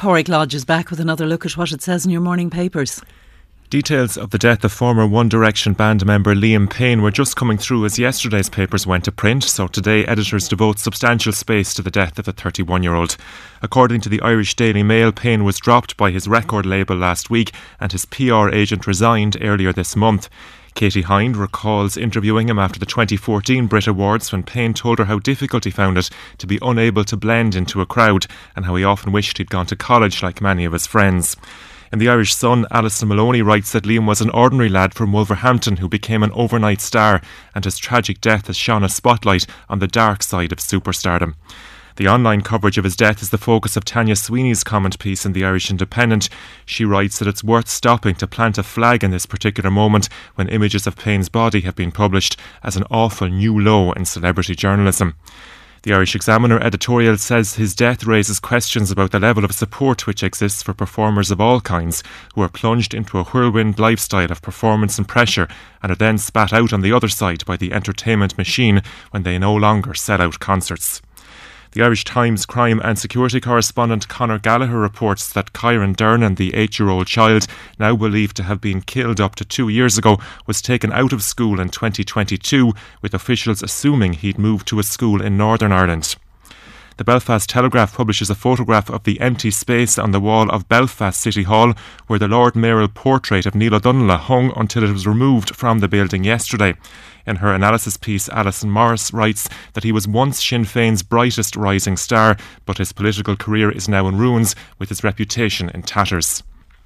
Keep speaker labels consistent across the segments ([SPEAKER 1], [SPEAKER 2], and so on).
[SPEAKER 1] Pádraig Lodge is back with another look at what it says in your morning papers.
[SPEAKER 2] Details of the death of former One Direction band member Liam Payne were just coming through as yesterday's papers went to print, so today editors devote substantial space to the death of the 31-year-old. According to the Irish Daily Mail, Payne was dropped by his record label last week and his PR agent resigned earlier this month. Katie Hind recalls interviewing him after the 2014 Brit Awards when Payne told her how difficult he found it to be unable to blend into a crowd and how he often wished he'd gone to college like many of his friends. In the Irish Sun, Alison Maloney writes that Liam was an ordinary lad from Wolverhampton who became an overnight star, and his tragic death has shone a spotlight on the dark side of superstardom. The online coverage of his death is the focus of Tanya Sweeney's comment piece in the Irish Independent. She writes that it's worth stopping to plant a flag in this particular moment when images of Payne's body have been published as an awful new low in celebrity journalism. The Irish Examiner editorial says his death raises questions about the level of support which exists for performers of all kinds who are plunged into a whirlwind lifestyle of performance and pressure and are then spat out on the other side by the entertainment machine when they no longer sell out concerts. The Irish Times crime and security correspondent Conor Gallagher reports that Kyron Dernan, the 8-year-old child, now believed to have been killed up to 2 years ago, was taken out of school in 2022, with officials assuming he'd moved to a school in Northern Ireland. The Belfast Telegraph publishes a photograph of the empty space on the wall of Belfast City Hall where the Lord Mayoral portrait of Neil O'Donnell hung until it was removed from the building yesterday. In her analysis piece, Alison Morris writes that he was once Sinn Féin's brightest rising star, but his political career is now in ruins, with his reputation in tatters.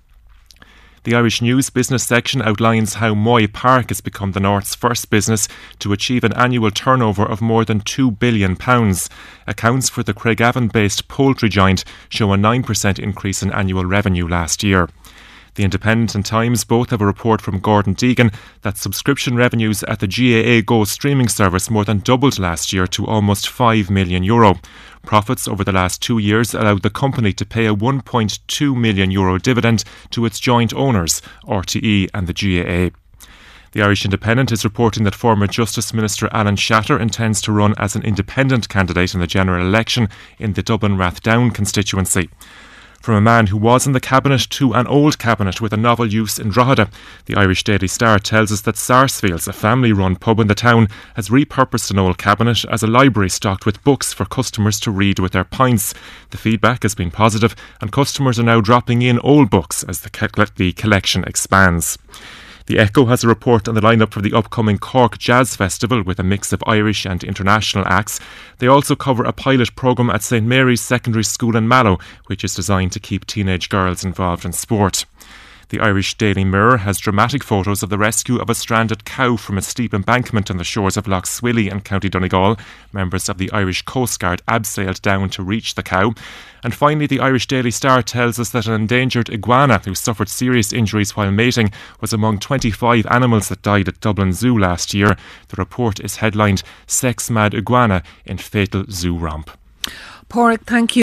[SPEAKER 2] The Irish News business section outlines how Moy Park has become the North's first business to achieve an annual turnover of more than £2 billion. Accounts for the Craigavon-based poultry giant show a 9% increase in annual revenue last year. The Independent and Times both have a report from Gordon Deegan that subscription revenues at the GAA Go streaming service more than doubled last year to almost €5 million. Profits over the last 2 years allowed the company to pay a €1.2 million dividend to its joint owners, RTE and the GAA. The Irish Independent is reporting that former Justice Minister Alan Shatter intends to run as an independent candidate in the general election in the Dublin Rathdown constituency. From a man who was in the cabinet to an old cabinet with a novel use in Drogheda, the Irish Daily Star tells us that Sarsfields, a family-run pub in the town, has repurposed an old cabinet as a library stocked with books for customers to read with their pints. The feedback has been positive, and customers are now dropping in old books as the collection expands. The Echo has a report on the lineup for the upcoming Cork Jazz Festival with a mix of Irish and international acts. They also cover a pilot programme at St Mary's Secondary School in Mallow, which is designed to keep teenage girls involved in sport. The Irish Daily Mirror has dramatic photos of the rescue of a stranded cow from a steep embankment on the shores of Lough Swilly in County Donegal. Members of the Irish Coast Guard abseiled down to reach the cow. And finally, the Irish Daily Star tells us that an endangered iguana who suffered serious injuries while mating was among 25 animals that died at Dublin Zoo last year. The report is headlined "Sex Mad Iguana in Fatal Zoo Romp."
[SPEAKER 1] Pádraig, thank you.